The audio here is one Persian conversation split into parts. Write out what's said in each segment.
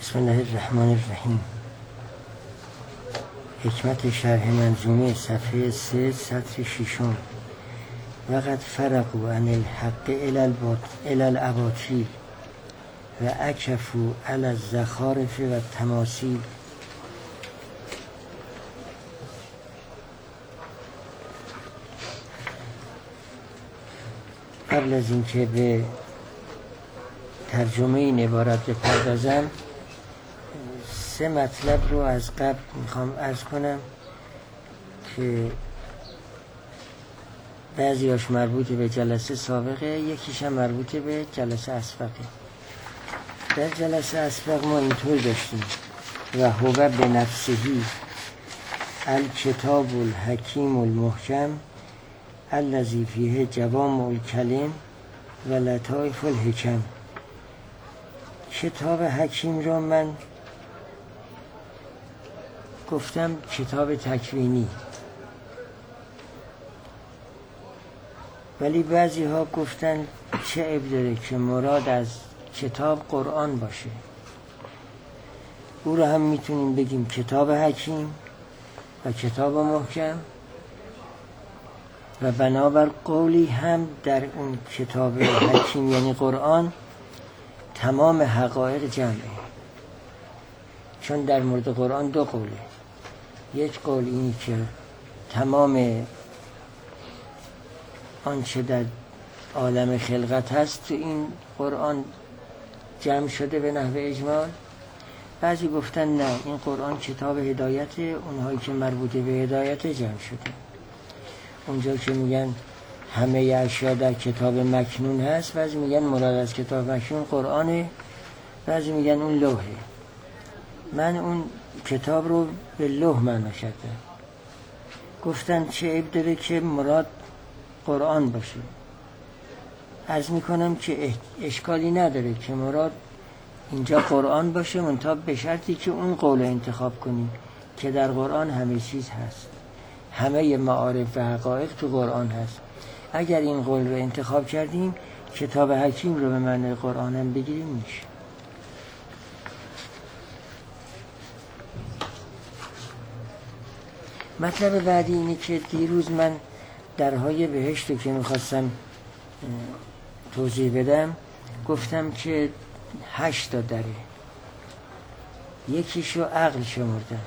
بسم الله الرحمن الرحیم. حکمت شرح منظومه صفحه 3 سطر 6. وقد فرقوا عن الحق الى الاباطیل و اکفوا علی الزخارف و التماثیل. قبل از اینکه به ترجمه این عبارت بپردازم، 3 مطلب رو از قبل میخوام عرض کنم که بعضیاش مربوط به جلسه سابقه، یکیش هم مربوط به جلسه اسبقه. در جلسه اسبق ما اینطور داشتیم: و هو به نفسهی الکتاب الحکیم المحکم الذی فیه جوامع الکلم و لطایف الحکم. کتاب حکیم را من گفتم کتاب تکوینی، ولی بعضی ها گفتن چه عیب داره که مراد از کتاب قرآن باشه. او را هم میتونیم بگیم کتاب حکیم و کتاب محکم، و بنابر قولی هم در اون کتاب حکیم یعنی قرآن تمام حقایق جمعه. چون در مورد قرآن 2 قوله. یک قول اینی که تمام آنچه در عالم خلقت هست تو این قرآن جمع شده به نحو اجمال. بعضی گفتن نه، این قرآن کتاب هدایت، اونهایی که مربوط به هدایت جمع شده. اونجا که میگن همه اشیا در کتاب مکنون هست، بعضی میگن مراد از کتاب مکنون قرآنه، بعضی میگن اون لوحه. من اون کتاب رو به لوح معنا کردم. گفتن چه عیب داره که مراد قرآن باشه. عرض میکنم که اشکالی نداره که مراد اینجا قرآن باشه، منتها به شرطی که اون قول انتخاب کنیم که در قرآن همه چیز هست، همه معارف و حقایق تو قرآن هست. اگر این قول رو انتخاب کردیم، کتاب حکیم رو به معنی قرآن هم بگیریم میشه. مطلب بعدی اینه که دیروز من درهای بهشت رو که میخواستم توضیح بدم گفتم که 8 تا دره، یکیشو عقل شمردم.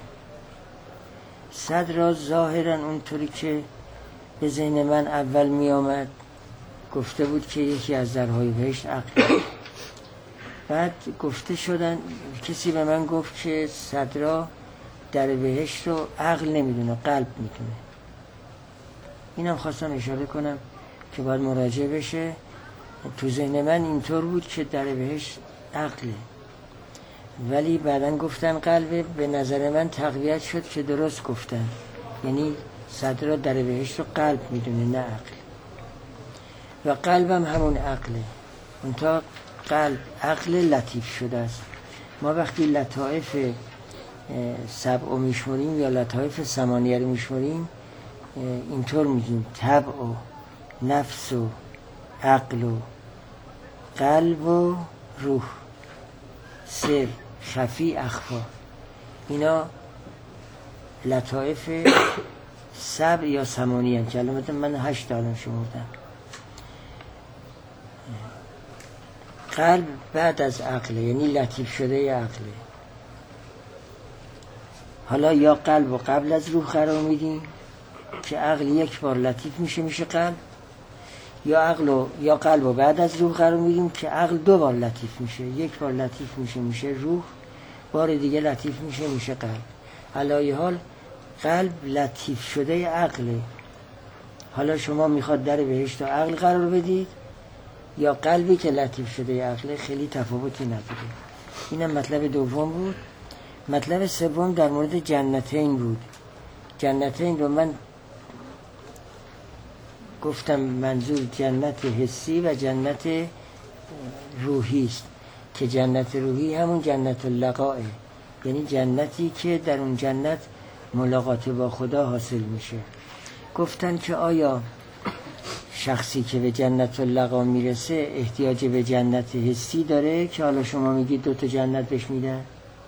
صدر ظاهرا اونطوری که به ذهن من اول می آمد گفته بود که یکی از درهای بهشت عقل. بعد گفته شدن، کسی به من گفت که صدرا در بهشت رو عقل نمیدونه، قلب میدونه. اینم خواستم اشاره کنم که باید مراجعه بشه. تو ذهن من اینطور بود که در بهشت عقله، ولی بعدن گفتن قلبه. به نظر من تقویت شد که درست گفتن، یعنی صدرا در بهشت رو قلب میدونه نه عقل. و قلبم همون عقله، منتها قلب عقل لطیف شده است. ما وقتی لطائف 7 میشمریم یا لطائف 8 رو میشمریم، اینطور میگیم: طبع و نفس و عقل و قلب و روح، سر، خفی، اخفا. اینا لطائف 7 یا 8 که البته من 8 دارم شمردم. قلب بعد از عقله، یعنی لطیف شده عقله. حالا یا قلب و قبل از روح قرار میدیم که عقل یک بار لطیف میشه قلب، یا قلب و بعد از روح قرار میدیم که عقل 2 بار لطیف میشه. یک بار لطیف میشه روح، بار دیگه لطیف میشه قلب. علای حال قلب لطیف شده عقله. حالا شما میخواد در بهشت عقل قرار بدید یا قلبی که لطیف شده عقله، خیلی تفاوتی نداره. اینم مطلب دوم بود. مطلب سوم در مورد جنتین بود. جنتین رو من گفتم منظور جنت حسی و جنت روحی است، که جنت روحی همون جنت اللقاء، یعنی جنتی که در اون جنت ملاقات با خدا حاصل میشه. گفتن که آیا شخصی که به جنت اللقاء میرسه احتیاج به جنت حسی داره که حالا شما میگید 2 تا جنت بهش میدن؟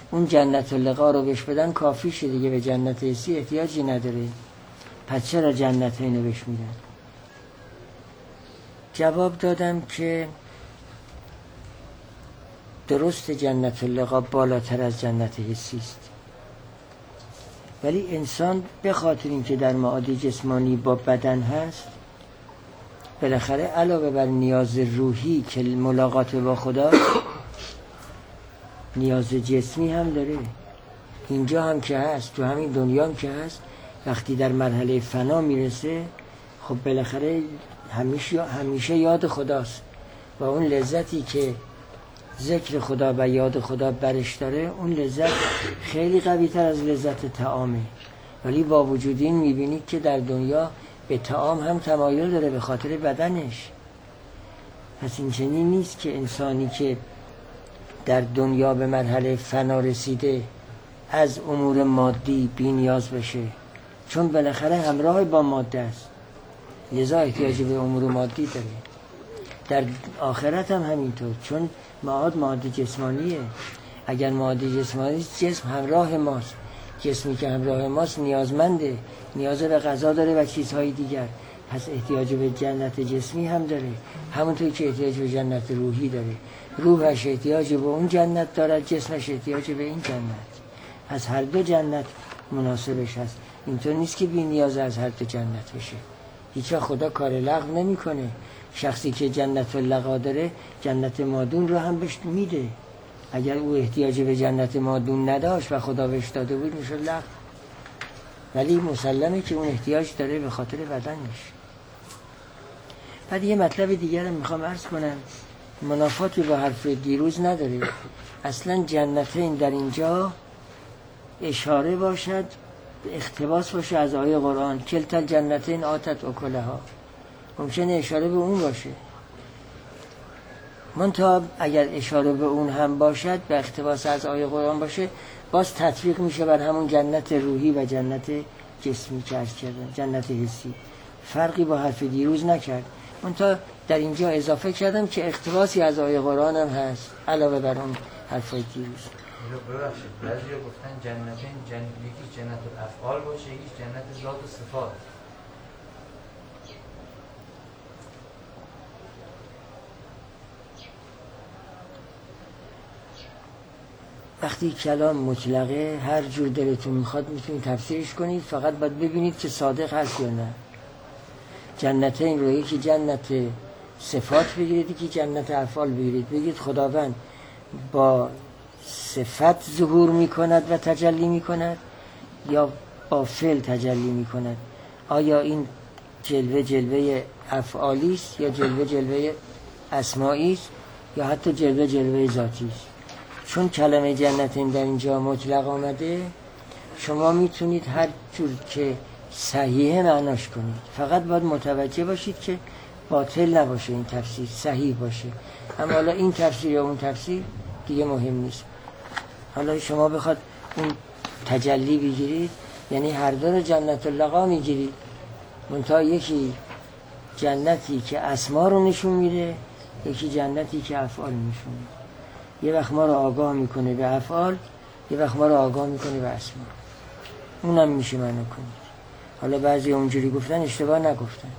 اون جنت اللقا رو بهش بدن کافیشه دیگه، به جنت حسی احتیاجی نداره. پس چرا جنت اینو بهش میدن؟ جواب دادم که درست جنت اللقا بالاتر از جنت حسی است، ولی انسان به خاطر اینکه در معادی جسمانی با بدن هست، بالاخره علاوه بر نیاز روحی که ملاقات با خدا، نیاز جسمی هم داره. اینجا هم که هست، تو همین دنیا هم که هست، وقتی در مرحله فنا میرسه خب بالاخره همیشه یاد خداست و اون لذتی که ذکر خدا و یاد خدا برش داره، اون لذت خیلی قوی تر از لذت طعامه. ولی با وجود این میبینید که در دنیا به طعام هم تمایل داره به خاطر بدنش. پس این چنین نیست که انسانی که در دنیا به مرحله فنا رسیده از امور مادی بی نیاز بشه، چون بالاخره همراه با ماده است، لذا احتیاجی به امور مادی داره. در آخرت هم همینطور، چون معاد جسمانیه. اگر معاد جسمانی است، جسم همراه ماست. جسمی که همراه ماست نیازمنده، نیاز به غذا داره و چیزهای دیگر. پس احتیاج به جنت جسمی هم داره، همونطور که احتیاج به جنت روحی داره. روحش احتیاج به اون جنت دارد، جسمش احتیاج به این جنت. پس هر دو جنت مناسبش هست. اینطور نیست که بی نیاز از هر دو جنت بشه. هیچ خدا کار لغو نمیکنه. شخصی که جنت اللقا داره، جنت مادون رو هم بهش میده. اگر او احتیاج به جنت مادون نداشت و خدا بهش داده بود میشه لغو. ولی مسلمه که اون احتیاج داره به خاطر بدنش. بعد یه مطلب دیگر رو میخوام عرض کنم، منافاتی با حرف دیروز نداره. اصلا جنتین در اینجا اشاره باشد، اقتباس باشه از آیه قرآن، کلتا الجنتین آتت اکلها. ممکنه اشاره به اون باشه، منتها اگر اشاره به اون هم باشد، به اقتباس از آیه قرآن باشه، باز تطبیق میشه بر همون جنت روحی و جنت جسمی که عرض کردن، جنت حسی. فرقی با حرف دیروز نکرد. منتها در اینجا اضافه کردم که اقتباسی از آیه قرآن هم هست علاوه بر اون حرفای دیروز. ببخشید، بعضیا گفتن جنتین یکی جنت الافعال باشه، یکی جنت ذات و صفات. وقتی کلام مطلقه، هر جور دلتون میخواد میتونید تفسیرش کنید، فقط باید ببینید که صادق هست یا نه. جنتین رو یکی جنت صفات بگیرید، یکی جنت افعال بگیرید. بگید خداوند با صفت ظهور میکند و تجلی میکند یا با فعل تجلی میکند. آیا این جلوه افعالی است یا جلوه اسمائی است یا حتی جلوه ذاتی است؟ چون کلمه جنتین در اینجا مطلق آمده، شما میتونید هر جور که صحیح معناش کنید. فقط باید متوجه باشید که باطل نباشه، این تفسیر صحیح باشه. اما حالا این تفسیر یا اون تفسیر دیگه مهم نیست. حالا شما بخواد اون تجلی بگیرید، یعنی هر دو رو جنت اللقا میگیرید، منتها یکی جنتی که اسما رو نشون میده، یکی جنتی که افعال نشون میده. یه وقت ما رو آگاه میکنه به افعال، یه وقت ما رو آگاه میکنه به اسما. اونم میشه منو کنید. حالا بعضی اونجوری گفتن، اشتباه نگفتن.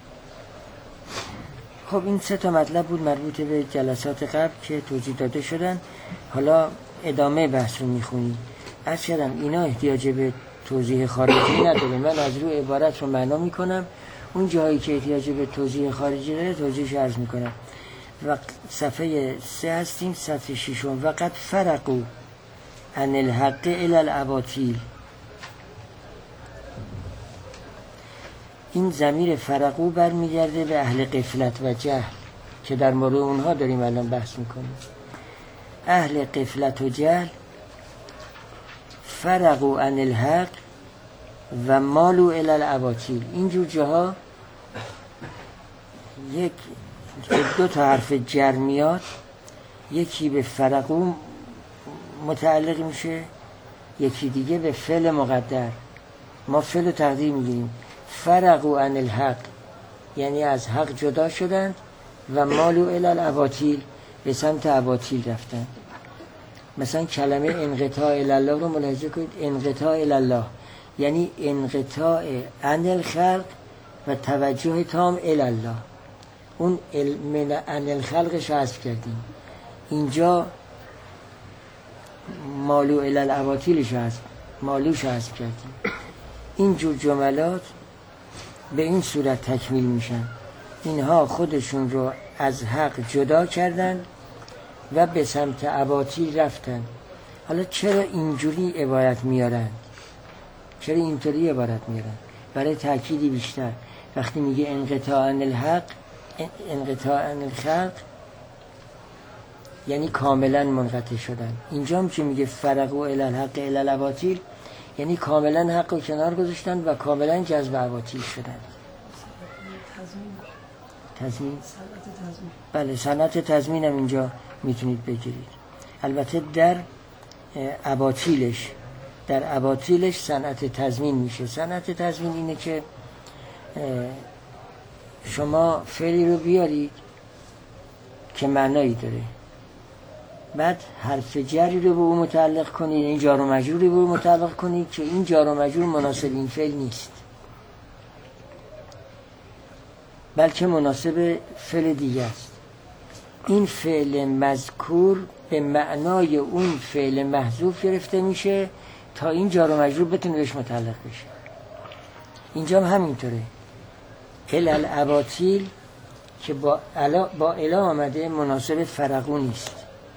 خب این 3 مطلب بود مربوط به جلسات قبل که توضیح داده شدن. حالا ادامه بحث رو میخونیم. عرض کردم اینا احتیاج به توضیح خارجی نداره. من از روی عبارت رو معنا میکنم، اون جایی که احتیاج به توضیح خارجی داره توضیحش عرض میکنم. و صفحه 3 هستیم، صفحه 6. وقد فرقوا عن الحق الی الاباطیل. این ضمیر فرقو برمیگرده به اهل غفلت و جهل که در مورد اونها داریم الان بحث میکنیم. اهل غفلت و جهل فرقوا عن الحق و مالوا الی الاباطیل. اینجور جاها یک 2 حرف جر میاد، یکی به فرقو متعلق میشه، یکی دیگه به فعل مقدر. ما فعل تقدیر میگیریم. فرقوا عن الحق یعنی از حق جدا شدند و مالوا الی الاباطیل به سمت اباطیل رفتند. مثلا کلمه انقطاع الله رو ملاحظه کنید. انقطاع الله یعنی انقطاع عن الخلق و توجه تام الله. اون من عن الخلقش حذف کردیم، اینجا مالو الی الاباطیلش هست، مالوش حذف کردیم. اینجور جملات به این صورت تکمیل میشن. اینها خودشون رو از حق جدا کردن و به سمت اباطیل رفتن. حالا چرا اینجوری عبارت میارن؟ چرا اینطوری عبارت میارن؟ برای تأکیدی بیشتر. وقتی میگه انقطاع عن الحق، انقطاع عن الخلق، یعنی کاملا منقطع شدن. اینجا هم که میگه فرقوا الی الحق الی الاباطیل، یعنی کاملا حق رو کنار گذاشتن و کاملا جذب اباطیل شدن. تضمین؟ بله، صنعت تضمین هم اینجا میتونید بگیرید. البته در اباطیلش صنعت تضمین میشه. صنعت تضمین اینه که شما فعلی رو بیارید که معنایی داره، بعد حرف جری رو به اون متعلق کنید، این جار و مجروری به اون متعلق کنید که این جار و مجرور مناسب این فعل نیست، بلکه مناسب فعل دیگه است. این فعل مذکور به معنای اون فعل محذوف گرفته میشه تا این جار و مجرور بتونه بهش متعلق بشه. اینجا هم همینطوره. الاباطیل که با الا آمده مناسب فرقو نیست،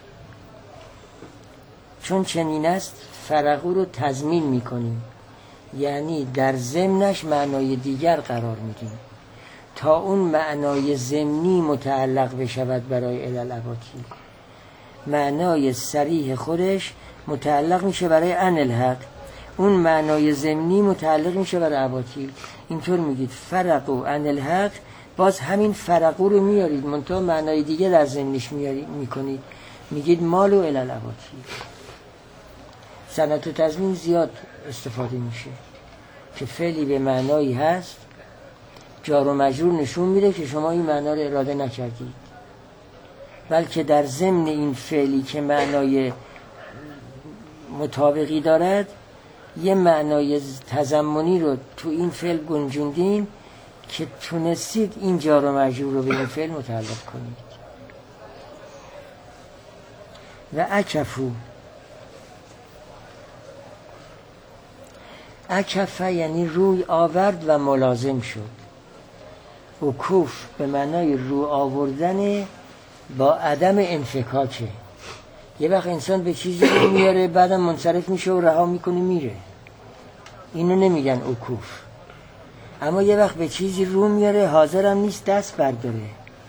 چون چنین است فرقو رو تضمین میکنیم، یعنی در ضمنش معنای دیگر قرار میدیم تا اون معنای ضمنی متعلق بشود برای الاباطیل. معنای صریح خودش متعلق میشه برای عن الحق، اون معنای ضمنی متعلق میشه برای اباطیل. اینطور میگید فرقو عن الحق، باز همین فرقو رو میارید منتها معنای دیگه در ضمنش میکنید، میگید مالو الی الاباطیل. صنعت و تضمین زیاد استفاده میشه که فعلی به معنایی هست، جار و مجرور نشون میده که شما این معنا رو اراده نکردید، بلکه در ضمن این فعلی که معنای مطابقی دارد یه معنای تضمنی رو تو این فعل گنجوندین که تونستید این جار و مجرور رو به این فعل متعلق کنید. و اکفه یعنی روی آورد و ملازم شد. وکوف به معنای رو آوردن با عدم انفکاکه. یه وقت انسان به چیزی رو میاره بعدم منصرف میشه و رها میکنه میره، اینو نمیگن وکوف. اما یه وقت به چیزی رو میاره حاضرم نیست دست برداره،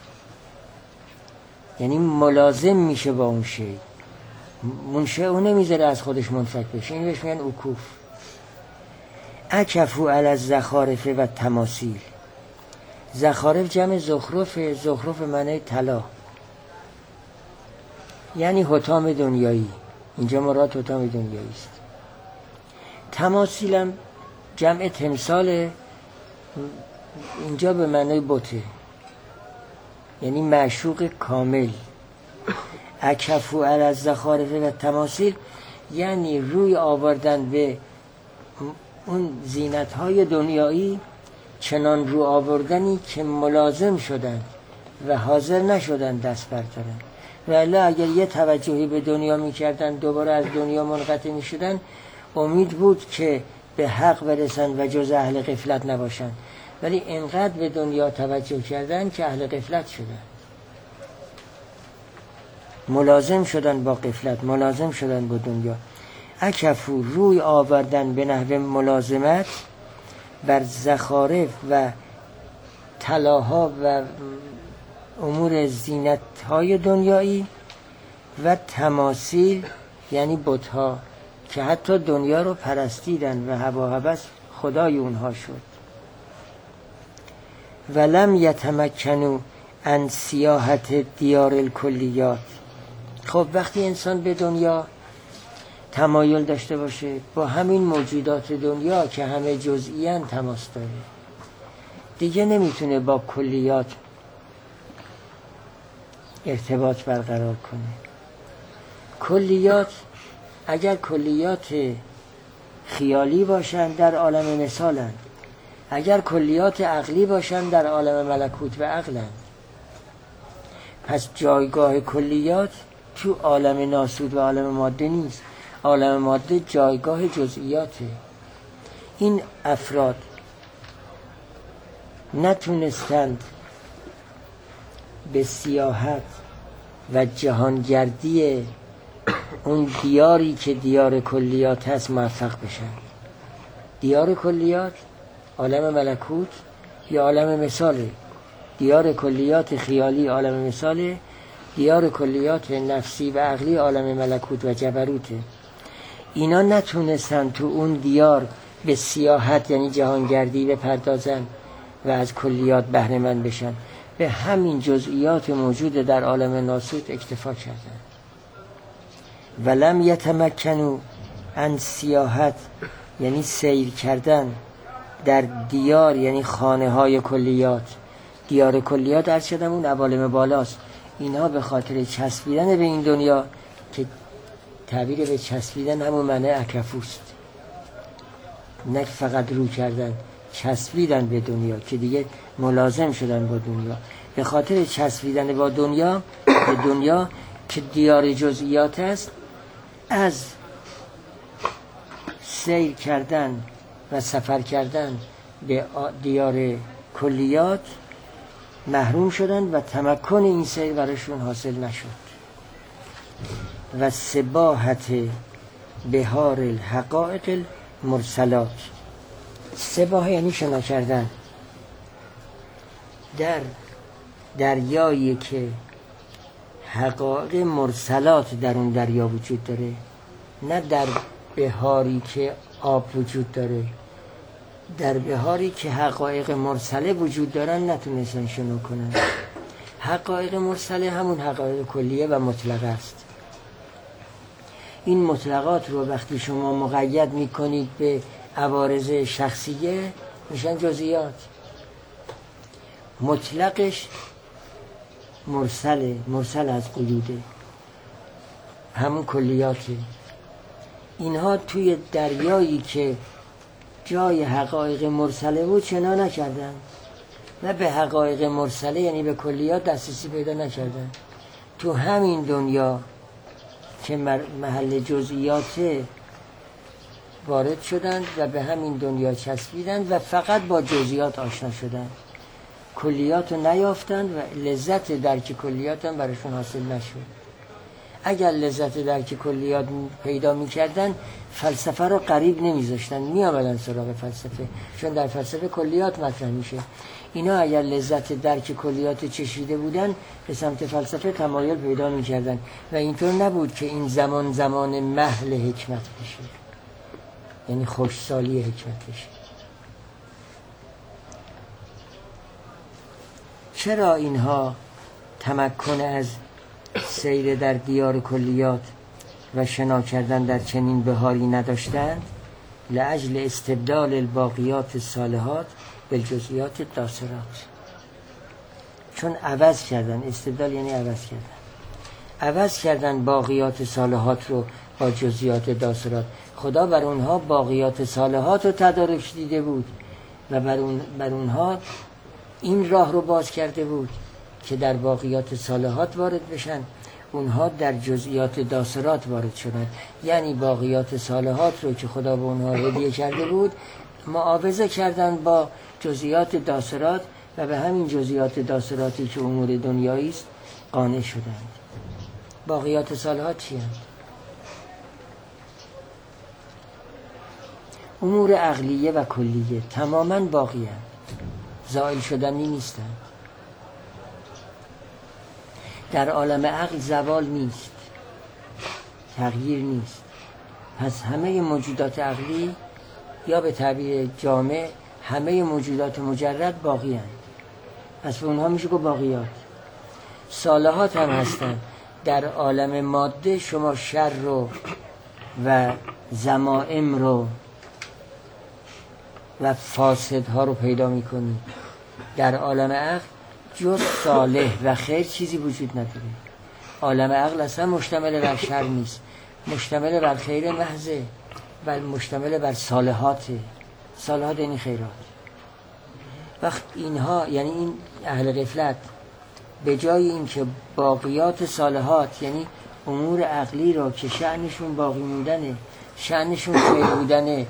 یعنی ملازم میشه با اون شی، منشه اون نمیذاره از خودش منفک بشه، این بهش میگن وکوف. اکفو علی الزخارف و تماثیل. زخارف جمع زخرف، زخرف معنی طلا، یعنی حطام دنیایی. اینجا مراد حطام دنیایی است. تماثیل هم جمع تمثال، اینجا به معنی بته، یعنی معشوق کامل. اکفو علی الزخارف و تماثیل یعنی روی آوردن به اون زینت‌های دنیایی، چنان رو آوردنی که ملازم شدن و حاضر نشدن دست بردارن. ولی اگر یه توجهی به دنیا میکردن دوباره از دنیا منقطع میشدن، امید بود که به حق برسن و جز اهل غفلت نباشن، ولی اینقدر به دنیا توجه کردن که اهل غفلت شدن، ملازم شدن با غفلت، ملازم شدن با دنیا. اکفو روی آوردن به نحو ملازمت بر زخارف و طلاها و امور زینت‌های دنیایی و تماثیل یعنی بت‌ها که حتی دنیا رو پرستیدن و هوا هوس خدای اونها شد. ولم یتمکنوا عن سیاحت دیار الکلیات. خب وقتی انسان به دنیا تمایل داشته باشه، با همین موجودات دنیا که همه جزئیاً تماس داره، دیگه نمیتونه با کلیات ارتباط برقرار کنه. کلیات اگر کلیات خیالی باشند در عالم مثالند، اگر کلیات عقلی باشند در عالم ملکوت و عقلند. پس جایگاه کلیات تو عالم ناسود و عالم ماده نیست. عالم ماده جایگاه جزئیاته. این افراد نتونستند به سیاحت و جهانگردی اون دیاری که دیار کلیات هست موفق بشن. دیار کلیات عالم ملکوت یا عالم مثاله. دیار کلیات خیالی عالم مثاله، دیار کلیات نفسی و عقلی عالم ملکوت و جبروته. اینا نتونستن تو اون دیار به سیاحت یعنی جهانگردی بپردازن و از کلیات بهره مند بشن. به همین جزئیات موجود در عالم ناسوت اکتفا کردن. ولم یتمکنوا عن سیاحت یعنی سیر کردن در دیار یعنی خانه های کلیات. دیار کلیات عرض شدم اون عوالم بالاست. اینها به خاطر چسبیدن به این دنیا که تعبیر به چسبیدن همون معنی اکفوست، نه فقط رو کردن، چسبیدن به دنیا که دیگه ملازم شدن با دنیا. به خاطر چسبیدن با دنیا به دنیا که دیار جزئیات است، از سیر کردن و سفر کردن به دیار کلیات محروم شدن و تمکن این سیر براشون حاصل نشد. و سباحت بهار الحقائق المرسلات. سباحه یعنی شنا کردن در دریایی که حقایق مرسلات در اون دریا وجود داره، نه در بهاری که آب وجود داره. در بهاری که حقایق مرسله وجود دارن نتونستن شنا کنن. حقایق مرسله همون حقایق کلیه و مطلقه است. این مطلقات رو وقتی شما مقید میکنید به عوارض شخصیه میشن جزئیات. مطلقش مرسل از قیوده، همون کلیاته. اینها توی دریایی که جای حقایق مرسله بود شنا نکردن و به حقایق مرسله یعنی به کلیات دسترسی پیدا نکردن. تو همین دنیا که محل جزئیات وارد شدند و به همین دنیا چسبیدند و فقط با جزئیات آشنا شدند. کلیات رو نیافتند و لذت درک کلیات هم براشون حاصل نشد. اگر لذت درک کلیات پیدا می‌کردن فلسفه رو قریب نمی‌ذاشتن، می‌آمدن سراغ فلسفه، چون در فلسفه کلیات مطرح میشه. اینا اگر لذت درک کلیات چشیده بودن به سمت فلسفه تمایل پیدا می‌کردن و اینطور نبود که این زمان محل حکمت بشه، یعنی خوشسالی حکمت بشه. چرا اینها تمکن از سیر در دیار کلیات و شنا کردن در چنین بهاری نداشتند؟ لاجل استبدال الباقیات الصالحات بالجزئیات الداسرات. چون عوض کردن، استبدال یعنی عوض کردن باقیات صالحات رو با جزئیات داسرات. خدا بر اونها باقیات صالحات رو تدارک دیده بود و بر اونها این راه رو باز کرده بود که در باقیات صالحات وارد بشن. اونها در جزئیات داسرات وارد شدن، یعنی باقیات صالحات رو که خدا به اونها هدیه کرده بود معاوضه کردن با جزئیات داسرات و به همین جزئیات داسراتی که امور دنیایی است قانع شدند. باقیات صالحات چی هست؟ امور عقلیه و کلیه تماما باقی هست، زائل شدنی نیستند. در عالم عقل زوال نیست، تغییر نیست. پس همه موجودات عقلی یا به تعبیر جامع همه موجودات مجرد باقی هستند. پس به اونها میشه که باقیات. صالحات هم هستند. در عالم ماده شما شر رو و ذمائم رو و فاسدها رو پیدا میکنید. در عالم عقل جز صالح و خیر چیزی وجود نداره. عالم عقل اصلا مشتمل بر شر نیست، مشتمل بر خیر محضه، بل مشتمل بر صالحاته. صالحات یعنی خیرات. وقت اینها یعنی این اهل غفلت به جای این که باقیات صالحات یعنی امور عقلی را که شأنشون باقی موندنه، شأنشون خیر بودنه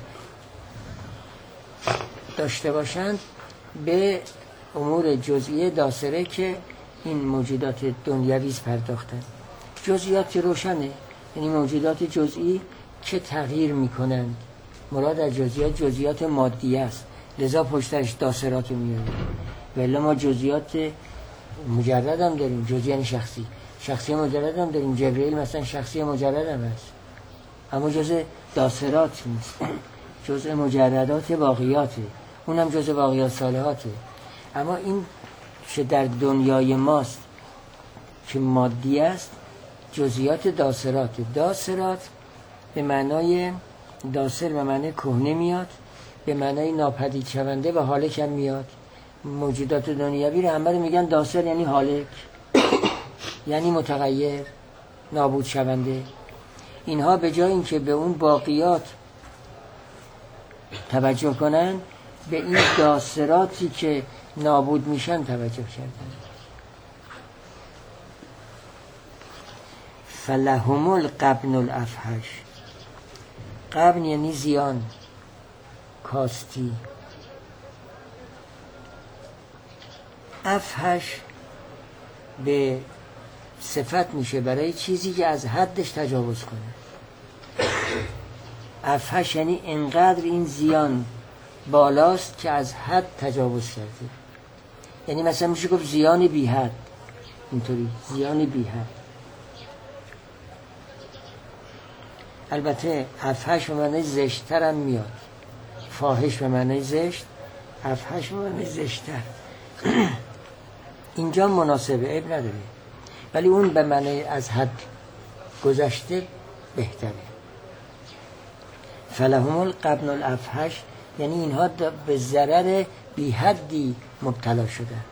داشته باشند، به امور جزئی داسره که این موجودات دنیویز پرداختن. جزئیات روشنه، یعنی موجودات جزئی که تغییر میکنند. مراد از جزئیات مادی است، لذا پشتش داسرات میاره. ولی ما جزئیات مجرد هم داریم، جزئی یعنی شخصی مجرد هم داریم. جبرئیل مثلا شخصی مجرد هم هست، اما جزء داسرات نیست، جزء مجردات باقیاته، اونم جزء باقیات صالحاته. اما این که در دنیای ماست که مادی است، جزئیات داسرات. داسرات به معنای داسر به معنای کهنه میاد، به معنای ناپدید شونده و هالک هم میاد. موجودات دنیوی رو همه رو میگن داسر، یعنی هالک، یعنی متغیر، نابود شونده. اینها به جای اینکه به اون باقیات توجه کنن، به این داسراتی که نابود میشن توجه کردن. فلهم القبن الافحش. قبن یعنی زیان، کاستی. افحش به صفت میشه برای چیزی که از حدش تجاوز کنه. افحش یعنی انقدر این زیان بالاست که از حد تجاوز کرده. یعنی مثلا میشه گفت زیان بی حد، اینطوری زیان بی حد. البته افحش به معنی زشت‌تر هم میاد. فاحش به معنی زشت، افحش به معنی زشت‌تر. اینجا مناسبه، عیب نداره، ولی اون به معنی از حد گذشته بهتره. فلهم القبن الافحش یعنی اینها به ضرر بی حدی مبتلا شدند.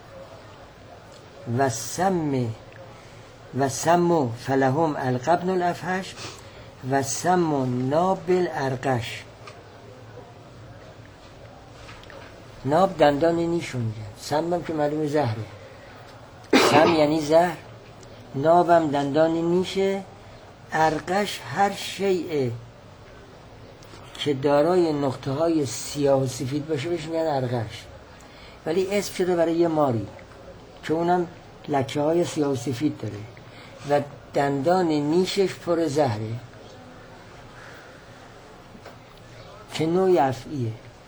و سمو فلهم القبن الافحش و سمو ناب الارقش. ناب دندان نیشون میگن، سم هم که معلوم زهره. سم یعنی زهر، نابم دندان نیشه. ارقش هر شیء که دارای نقطه های سیاه و سفید باشه بهش میگن ارقش، ولی اسم شده برای یه ماری که اونم لکه های سیاه و سفید داره و دندان نیشش پر زهره که نوعی افعیه،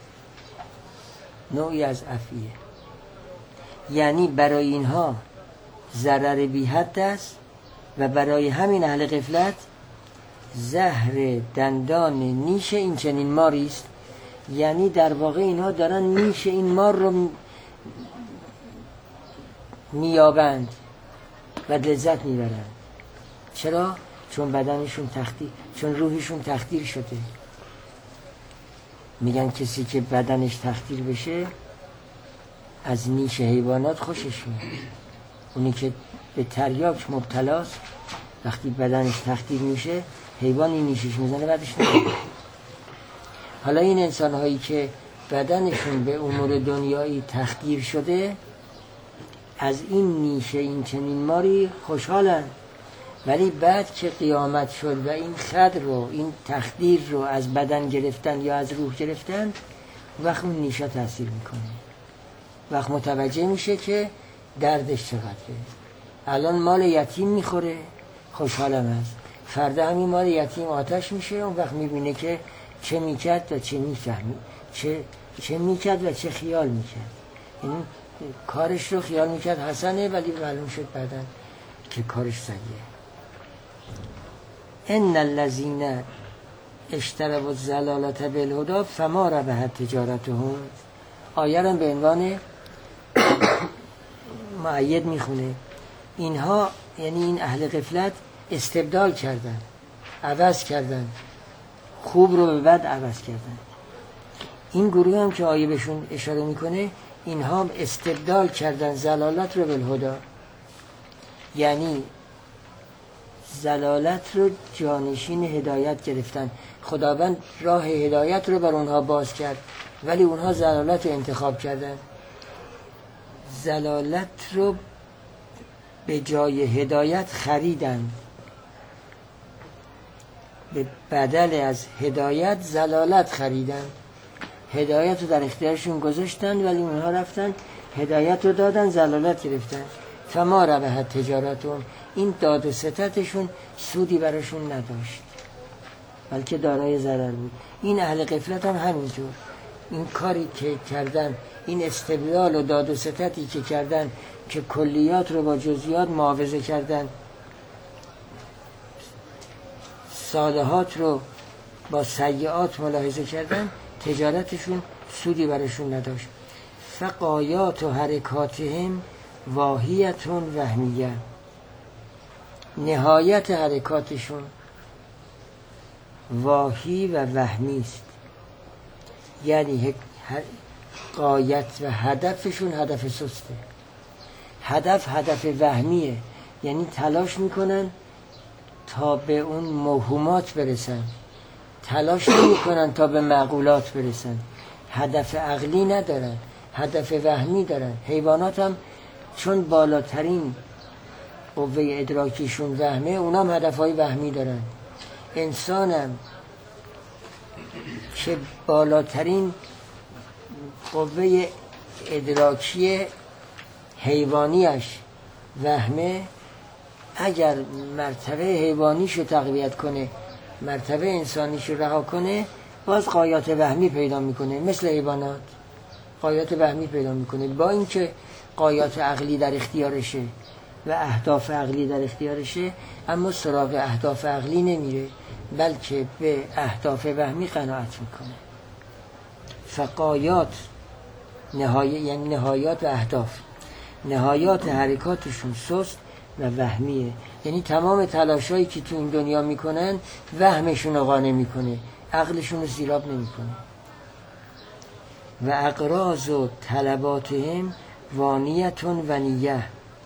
نوعی از افعیه. یعنی برای اینها ضرر بی حد است و برای همین اهل غفلت زهر دندان نیش این چنین ماری است. یعنی در واقع اینها دارن نیش این مار رو میابند و لذت میبرند. چرا؟ چون بدنشون تخدیر، چون روحشون تخدیر شده. میگن کسی که بدنش تخدیر بشه از نیش حیوانات خوشش میاد. اونی که به تریاک مبتلاست وقتی بدنش تخدیر میشه حیوانی نیشش میزنه بعدش نمیاد. حالا این انسان هایی که بدنشون به امور دنیایی تخدیر شده از این نیشه این چنین ماری خوشحالن، ولی بعد که قیامت شد و این خد رو، این تخدیر رو از بدن گرفتن یا از روح گرفتن، وقت اون نیشه تاثیر میکنه. وقت متوجه میشه که دردش چقدره. الان مال یتیم میخوره خوشحالم هست، فردا همین مال یتیم آتش میشه، اون وقت میبینه که چه میکرد و چه میفهمی، چه میکرد و چه خیال میکرد. این کارش رو خیال میکرد حسنه، ولی معلوم شد بعداً که کارش سیئه. ان الذين اشتروا الضلالة بالهدى فما ربحت تجارتهم. آیه را به عنوان مؤید میخونه. اینها یعنی این اهل غفلت استبدال کردن، عوض کردن، خوب رو به بد عوض کردن. این گروه هم که آیه بهشون اشاره میکنه، اینها استبدال کردن ضلالت رو بالهدى، یعنی زلالت رو جانشین هدایت گرفتن. خداوند راه هدایت رو بر اونها باز کرد ولی اونها زلالت رو انتخاب کردن. زلالت رو به جای هدایت خریدن، به بدل از هدایت زلالت خریدن. هدایت رو در اختیارشون گذاشتن ولی اونها رفتن هدایت رو دادن، زلالت گرفتن. فما ربحت تجارتون، این داد و ستتشون سودی براشون نداشت بلکه دارای ضرر بود. این اهل غفلت هم همینطور، این کاری که کردن، این استدلال و داد و ستتی که کردن که کلیات رو با جزئیات معاوضه کردن، صالحات رو با سیئات ملاحظه کردن، تجارتشون سودی براشون نداشت. فقایات و حرکاتهم واهیتون وهمیه، نهایت حرکاتشون واهی و وهمی است. یعنی غایت و هدفشون هدف سسته. هدف وهمیه، یعنی تلاش میکنن تا به اون موهومات برسن، تلاش نمیکنن تا به معقولات برسن. هدف عقلی ندارن، هدف وهمی دارن. حیوانات هم چون بالاترین قوه ادراکیشون وهمه، اونام هدفهای وهمی دارن. انسان هم که بالاترین قوه ادراکی حیوانیش وهمه، اگر مرتبه حیوانیشو تقویت کنه، مرتبه انسانیشو رها کنه، باز غایات وهمی پیدا میکنه. مثل حیوانات غایات وهمی پیدا میکنه، با اینکه غایات عقلی در اختیارشه و اهداف عقلی در اختیارشه، اما سراغ اهداف عقلی نمیره بلکه به اهداف وهمی قناعت میکنه. فقایات یعنی نهایات و اهداف، نهایات حرکاتشون سست و وهمیه، یعنی تمام تلاشایی که تو این دنیا میکنن وهمشون رو قانع میکنه، عقلشون رو سیراب نمیکنه. و اقراض و طلباتهم وانیتون و نیه،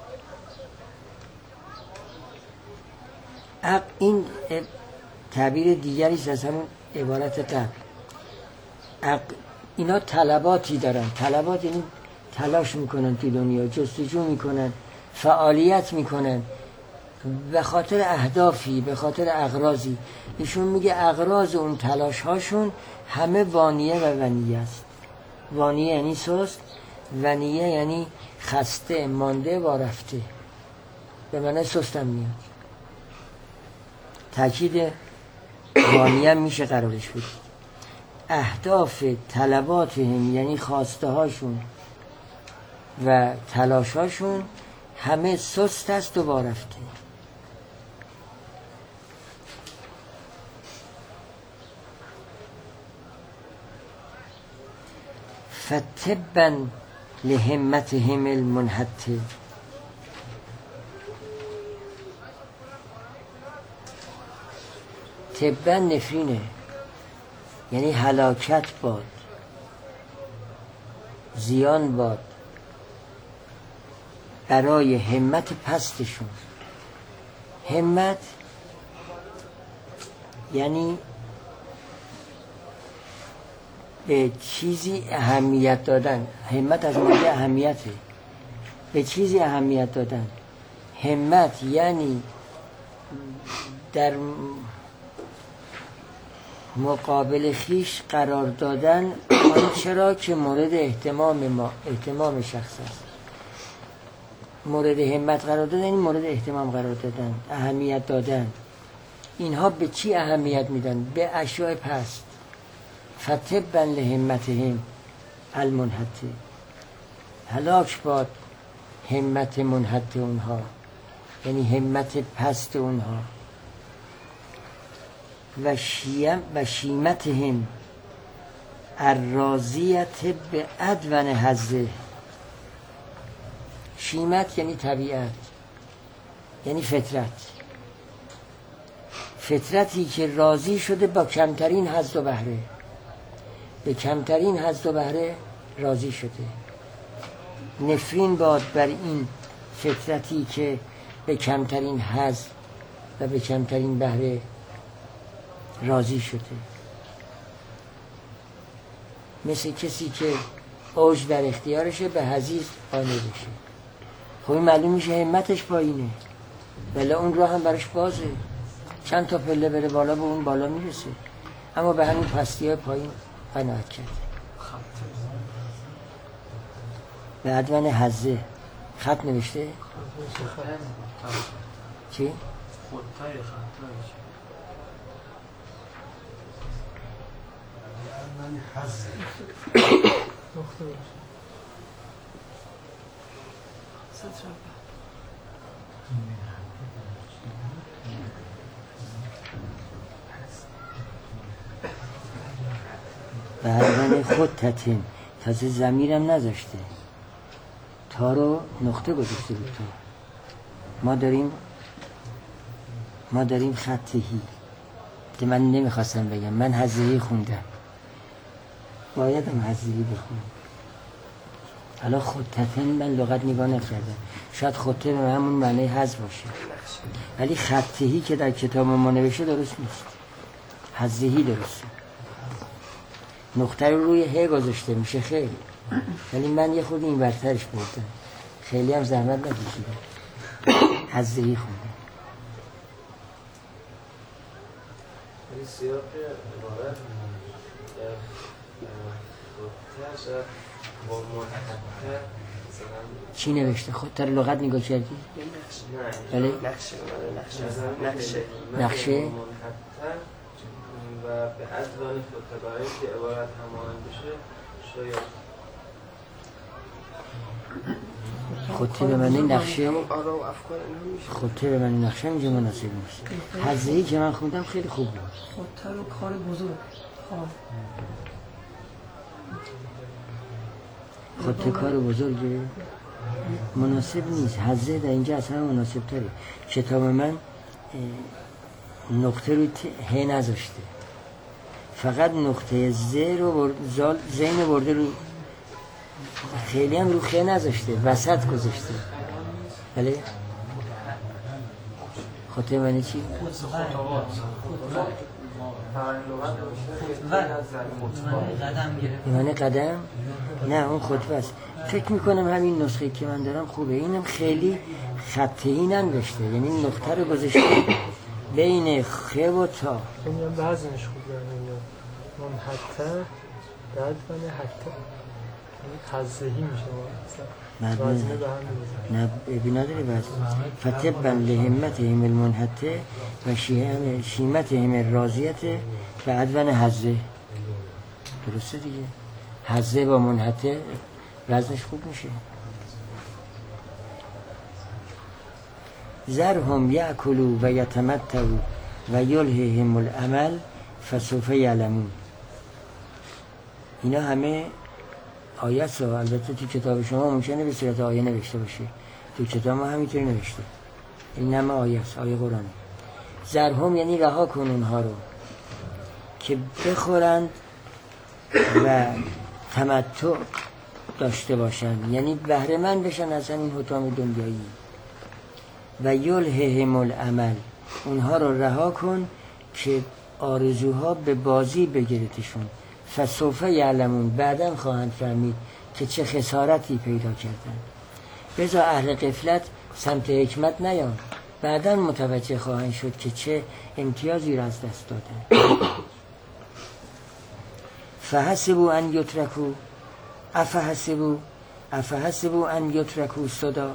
این تعبیر دیگری است از همون عبارت قبل. اینا طلباتی دارن، طلبات یعنی تلاش میکنن تو دنیا، جستجو میکنن، فعالیت میکنن به خاطر اهدافی، به خاطر اغراضی. ایشون میگه اغراض اون تلاش هاشون همه وانیه و ونیه است. وانیه یعنی سست، ونیه یعنی خسته، مانده و رفته، به معنی سستم میاد. تاکید وانیه میشه قرارش بود. اهداف طلباتهم یعنی خواسته هاشون و تلاش هاشون همه سست است و وارفته. فتبا لهمتهم المنحته، تبا نفرینه یعنی هلاکت باد، زیان باد برای همت پستشون. همت یعنی به چیزی اهمیت دادن. همت از معنی اهمیته، به چیزی اهمیت دادن. همت یعنی در مقابل خیش قرار دادن آنچه را که مورد اهتمام شخص است. مورد همت قرار دادن یعنی مورد اهتمام قرار دادن، اهمیت دادن. اینها به چی اهمیت میدن؟ به اشیاء پست. فتبا لهمتهم المنحته، هلاک باد همت منحت اونها، یعنی همت پست اونها. و شیمتهم الراضیت به ادون حظه. شیمت یعنی طبیعت، یعنی فطرت. فطرتی که راضی شده با کمترین حظ و بهره، به کمترین حظ و بهره راضی شده. نفرین باد بر این فطرتی که به کمترین حظ و به کمترین بهره راضی شده، مثل کسی که اوج در اختیارشه به حضیض قانع بشه. خب معلوم میشه همتش پایینه، ولی اون راه هم براش بازه، چند تا پله بره بالا به اون بالا میرسه، اما به همین پستی های پایین قناعت کرده. به عدوان حزه خط نوشته چی؟ خودتای خطایش من حزه نقطه باشه ستر به عدوان خود تتیم، تازه ضمیرم نذاشته، تا رو نقطه گذاشته بود. تا ما داریم خطهی که من نمیخواستم بگم، من حزهی خوندم، بایدم حزهی بخونم. حالا خطتن من لغت نگاه نکردم، شاید خطه به همون معنی حز باشه، ولی خطهی که در کتاب ما نوشته درست نیست، حزهی درسته. نقطه رو روی ه گذاشته میشه خیلی، ولی من یه خود این برترش بردم، خیلی هم زحمت نکشیدم، حزهی خوندم. این سیاق عبارت خودتر شد با منحطه چی نوشته؟ خودت رو لغت نگاه کردی؟ نه بله؟ نقشه منحطه و به عدوان خودتبایی که عبارت هماهنگ بشه شاید خودت به معنی نقشه، خودت به معنی نقشه اینجا مناسب نیست. حزهی که من خوندم خیلی خوب بود. خودتر و کار بزرگ خودت کار بزرگه مناسب نیست، حزه در اینجا اصلا مناسب تره. کتاب من نقطه رو ه نذاشته، فقط نقطه ز رو زین برده رو، خیلی هم رو خ نذاشته، وسط گذاشته. بله خطه معنی چی؟ معنی قدم؟ نه اون خطبه است. فکر میکنم همین نسخه که من دارم خوبه، اینم خیلی خطهی ننوشته، یعنی نقطه رو گذاشته بین خ و تا. این هم بعضنش خوب دارم اینجا منحطه بعد من حتی حزهی میشه وزنه به هم نه بنادری وزن فتبا لهمتهم المنحته و شیمتهم الرازیته و عدوان حزه. درسته دیگه، حزه با منحته وزنش خوب میشه. ذرهم یأکلوا و یتمتعوا و یلههم الامل فسوف یعلمون. اینا همه آیت ها، البته تو کتاب شما ممکنه به صورت آیه نوشته باشه، تو کتاب ما همینطوری نوشته. این همه آیه است، آیه قرآنه. ذرهم یعنی رها کن اونها رو که بخورند و تمتع داشته باشن، یعنی بهره مند بشن از همین حطام دنیایی. و یلههم الامل، اونها رو رها کن که آرزوها به بازی بگیرتشون. فسوف یعلمون، بعداً خواهند فهمید که چه خسارتی پیدا کردن. بذار اهل غفلت سمت حکمت نیان، بعداً متوجه خواهند شد که چه امتیازی را از دست دادن. فحسبوا ان یترکوا افحسبوا ان یترکوا صدا.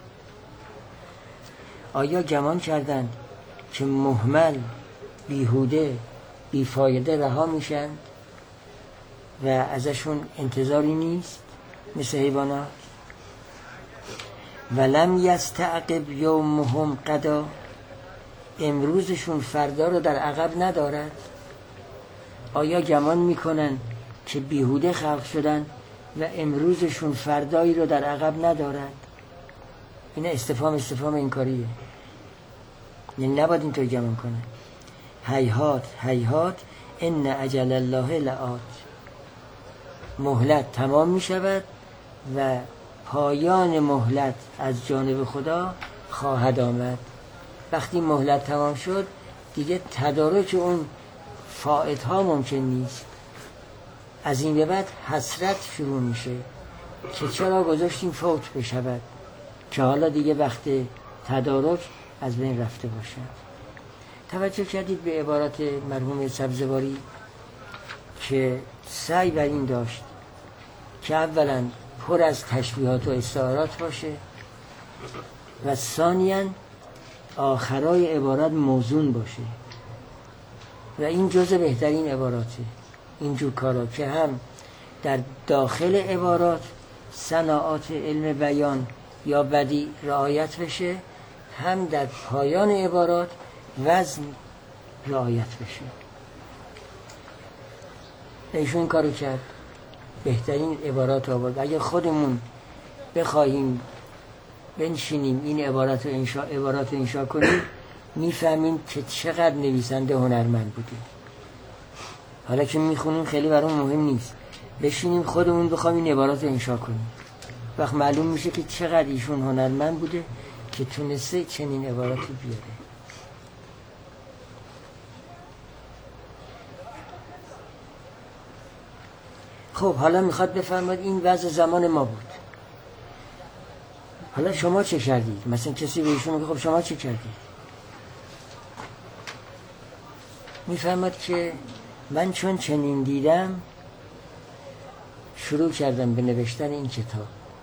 آیا گمان کردند که مهمل، بیهوده، بیفایده رها میشن و ازشون انتظاری نیست مثل حیوانات؟ ولم یستعقب یومهم غدا، امروزشون فردا رو در عقب ندارد. آیا گمان میکنن که بیهوده خلق شدن و امروزشون فردایی رو در عقب ندارد؟ این استفهام انکاریه، یعنی نباید اینطور گمان کنن. هیهات هیهات ان اجل الله لآت، مهلت تمام می شود و پایان مهلت از جانب خدا خواهد آمد. وقتی مهلت تمام شد دیگه تدارک اون فائدها ممکن نیست. از این به بعد حسرت شروع میشه که چرا گذاشتیم فوت بشود، که حالا دیگه وقت تدارک از بین رفته باشد. توجه کردید به عبارات مرحوم سبزواری که سعی بر این داشت که اولا پر از تشبیهات و استعارات باشه و ثانیاً آخرای عبارت موزون باشه و این جزء بهترین عباراته. اینجور کارا که هم در داخل عبارات صناعات علم بیان یا بدیع رعایت بشه، هم در پایان عبارات وزن رعایت بشه. ایشون کارو کرد، بهترین عبارات آورد. اگه خودمون بخواهیم بنشینیم این عبارات رو انشا کنیم میفهمیم که چقدر نویسنده هنرمند بوده. حالا که میخونیم خیلی برام مهم نیست، بشینیم خودمون بخوایم این عبارات رو انشا کنیم، وقت معلوم میشه که چقدر ایشون هنرمند بوده که تونسته چنین عباراتی بیاره. خب حالا میخواد بفرماد این وضع زمان ما بود، حالا شما چه کردید؟ مثلا کسی به ایشون میگه خب شما چه کردید؟ میفرماد که من چون چنین دیدم شروع کردم به نوشتن این کتاب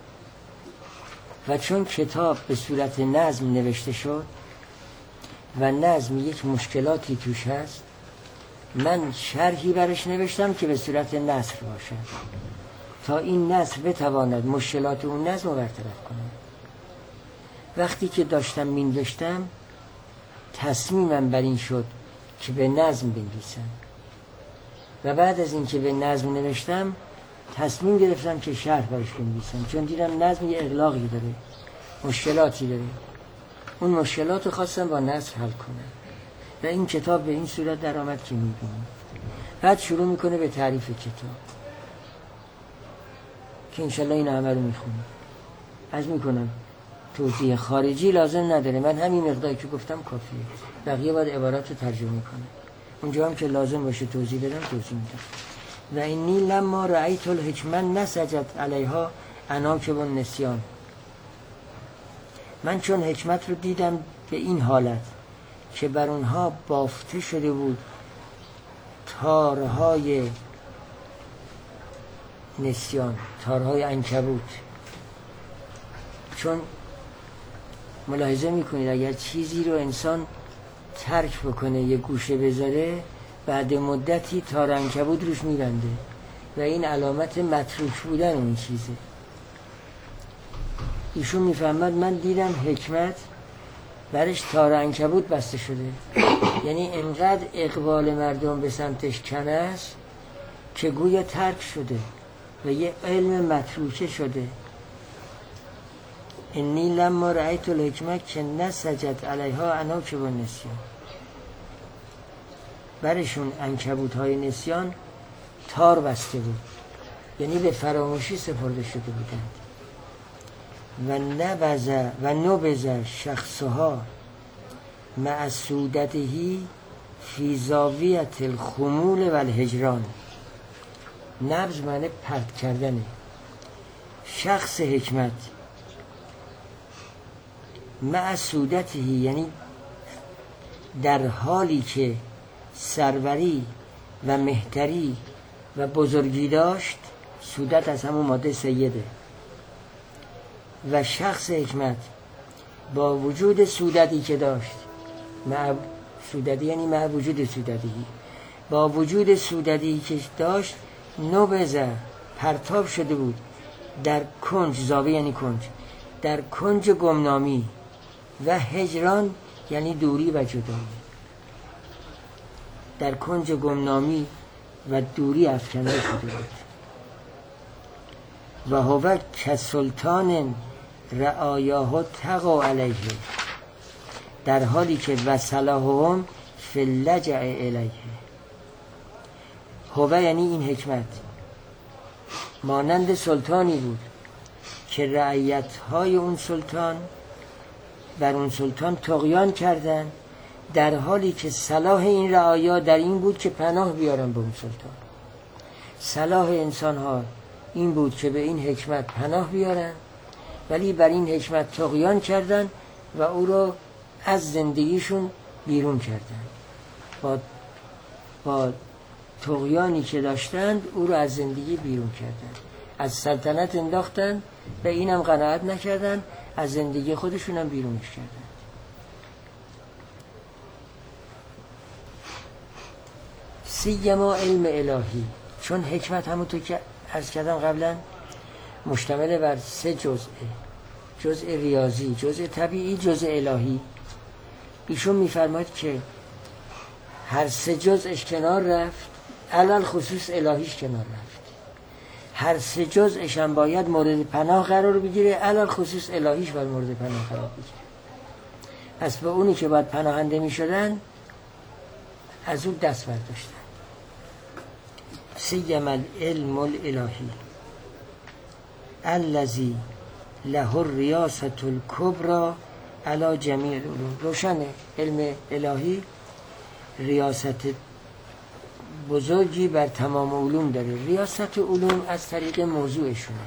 و چون کتاب به صورت نظم نوشته شد و نظم یک مشکلاتی توش هست، من شرحی برش نوشتم که به صورت نثر باشد تا این نثر بتواند مشکلات اون نظم رو برطرف کنه. وقتی که داشتم مینوشتم تصمیمم بر این شد که به نظم بنویسم و بعد از این که به نظم نوشتم تصمیم گرفتم که شرح برش بنویسم، چون دیدم نظم یه اغلاقی داره، مشکلاتی داره، اون مشکلات رو خواستم با نثر حل کنم و این کتاب به این صورت در آمد که میبینیم. بعد شروع میکنه به تعریف کتاب که انشالله این همه رو میخونیم. عرض میکنم توضیح خارجی لازم نداره، من همین مقداری که گفتم کافیه، بقیه باید عبارات رو ترجمه کنم. اونجا هم که لازم باشه توضیح بدم توضیح میدم. و اینی لما رأیت الحکمت نسجت علیها عناکب النسیان. من چون حکمت رو دیدم به این حالت که بر اونها بافته شده بود تارهای نسیان، تارهای عنکبوت. چون ملاحظه میکنید اگر چیزی رو انسان ترک بکنه یه گوشه بذاره بعد مدتی تار عنکبوت روش میبنده و این علامت متروک بودن اون چیزه. ایشون میفهمد من دیدم حکمت برش تار عنکبوت بسته شده، یعنی انقدر اقبال مردم به سمتش کم است که گویا ترک شده و یه علم متروکه شده. انی لما رأیت الحکمت که نسجت علیها عناکب النسیان. برشون عنکبوت های نسیان تار بسته بود، یعنی به فراموشی سپرده شده بودند. و نبذ شخصها مع سودتهی فی زاویت الخمول و الهجران. نبذ معنی پرت کردنه. شخص حکمت مع سودتهی یعنی در حالی که سروری و مهتری و بزرگی داشت، سودت از همون ماده سیده، و شخص حکمت با وجود سودتی که داشت، سودتی یعنی مع وجود سودتی، با وجود سودتی که داشت نبذ پرتاب شده بود در کنج، زاویه یعنی کنج، در کنج گمنامی و هجران یعنی دوری و جدایی، در کنج گمنامی و دوری افکنده شده بود. و هو کسلطان رعایاه تقا علیه، در حالی که وصلهم فی اللجع الیه. هو یعنی این حکمت مانند سلطانی بود که رعیت‌های اون سلطان بر اون سلطان طغیان کردند، در حالی که صلاح این رعایا در این بود که پناه بیارن به اون سلطان. صلاح انسان ها این بود که به این حکمت پناه بیارن، ولی بر این حکمت طغیان کردن و او رو از زندگیشون بیرون کردن. با طغیانی که داشتند او رو از زندگی بیرون کردن، از سلطنت انداختن، به اینم قناعت نکردن، از زندگی خودشون هم بیرونش کردن. سیما علم الهی، چون حکمت همونطور که عرض کردم قبلا مشتمل بر 3 جزء: جزء ریاضی، جزء طبیعی، جزء الهی. ایشون میفرماید که هر 3 جزءش کنار رفت، علل خصوص الهیش کنار رفت. هر 3 جزءش هم باید مورد پناه قرار بگیره، علل خصوص الهیش باید مورد پناه قرار بگیره. پس به اونی که باید پناهنده می شدن از اون دست برداشتن. سیم العلم الالهی الذی له الریاست الکبری علی جمیع العلوم. روشنه علم الهی ریاست بزرگی بر تمام علوم داره. ریاست علوم از طریق موضوعشونه.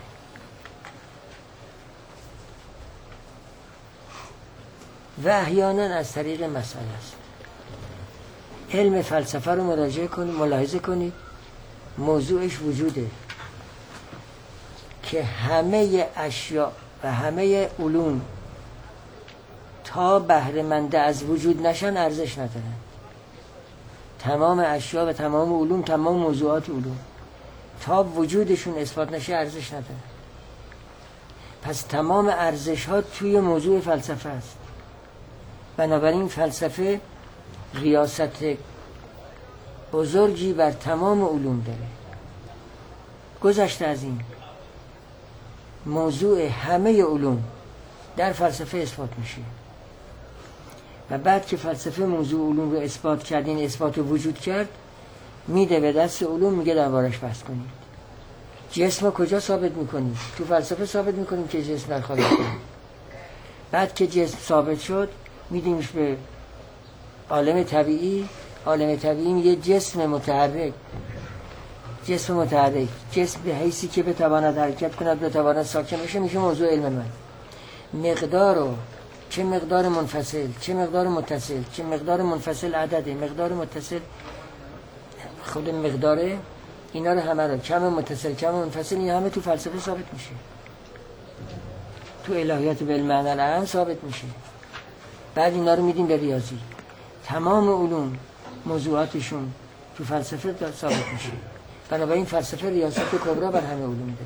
و احیانا از طریق مسئله است. علم فلسفه رو مراجعه کنید، ملاحظه کنید، موضوعش وجوده که همه اشیاء و همه علوم تا بهره منده از وجود نشن ارزش ندارن. تمام اشیاء و تمام علوم، تمام موضوعات علوم تا وجودشون اثبات نشه ارزش ندارن. پس تمام ارزش ها توی موضوع فلسفه است. بنابراین فلسفه ریاست بزرگی بر تمام علوم داره. گذشته از این، موضوع همه علوم در فلسفه اثبات میشه و بعد که فلسفه موضوع علوم رو اثبات کرد، این اثبات رو وجود کرد، میده به دست علوم، میگه دربارش بحث کنید. جسم رو کجا ثابت میکنید؟ تو فلسفه ثابت میکنیم که جسم در خارج کنید. بعد که جسم ثابت شد میدیمش به عالم طبیعی. عالم طبیعی میگه جسم متحرک، جسم به حیثی که بتواند حرکت کند، بتواند ساکن بشه، میشه موضوع علم من. مقدارو، چه مقدار منفصل، چه مقدار متصل، چه مقدار منفصل عدده، مقدار متصل خود مقداره، اینا رو همه رو، کم متصل، کم منفصل، این همه تو فلسفه ثابت میشه، تو الهیات بالمعنی العام ثابت میشه. بعد اینا رو میدیم به ریاضی. تمام علوم موضوعاتشون تو فلسفه ثابت میشه. بنابراین فلسفه ریاست کبرا بر همه علوم داره.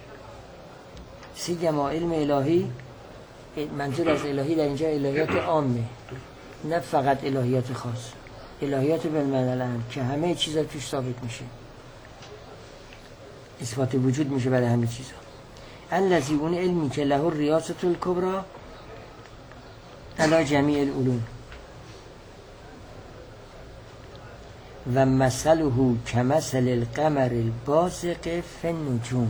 سیما علم الهی، منظور از الهی در اینجا الهیات عامه، نه فقط الهیات خاص، الهیات بالمعنی العام که همه چیزا توش ثابت میشه، اثبات وجود میشه برای همه چیزا. الذی، اون علمی که له الریاست الکبری علی جمیع العلوم و مثله کمثل القمر البازغ فی النجوم.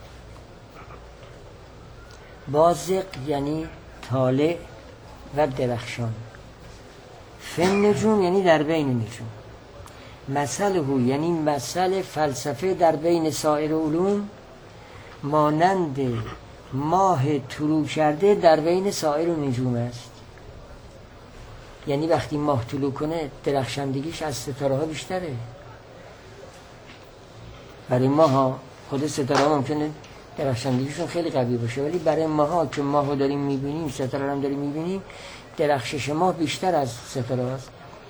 بازغ یعنی طالع و درخشان، فی النجوم یعنی در بین نجوم. مثله یعنی مثل فلسفه در بین سایر علوم، مانند ماه طلوع کرده در بین سایر نجوم است. یعنی وقتی ماه طلوع کنه درخشندگیش از ستاره ها بیشتره. برای ماه ها، خود ستاره ها ممکنه درخشندگیشون خیلی قوی باشه، ولی برای ماه ها که ماه رو داریم میبینیم، ستاره رو هم داریم میبینیم، درخشش ماه بیشتر از ستاره هاست.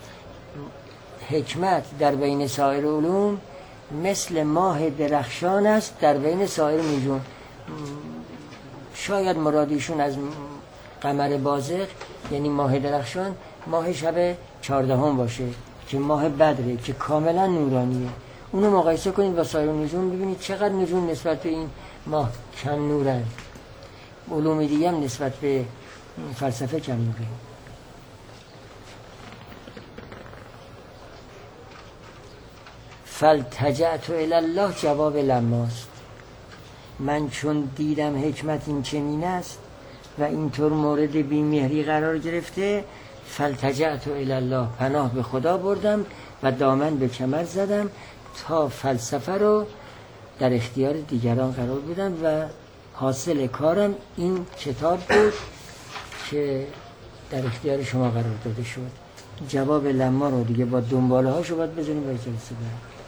حکمت در بین سایر علوم مثل ماه درخشان است در بین سایر نجوم. شاید مرادیشون از قمر بازغ یعنی ماه درخشان ماه شب 14 باشه که ماه بدره که کاملا نورانیه. اونو مقایسه کنید با سایر نجوم، ببینید چقدر نجوم نسبت به این ماه کم نورن. علوم دیگه هم نسبت به فلسفه کم نوره. فالتجأت الی الله جواب لماست. من چون دیدم حکمت این چنین است، و اینطور مورد بیمهری قرار گرفته، فالتجأت الی الله، پناه به خدا بردم و دامن به کمر زدم تا فلسفه رو در اختیار دیگران قرار بدم و حاصل کارم این کتاب بود که در اختیار شما قرار داده شد. جواب لما رو دیگه با دنباله هاشو باید بزنیم برای جلسه بعد.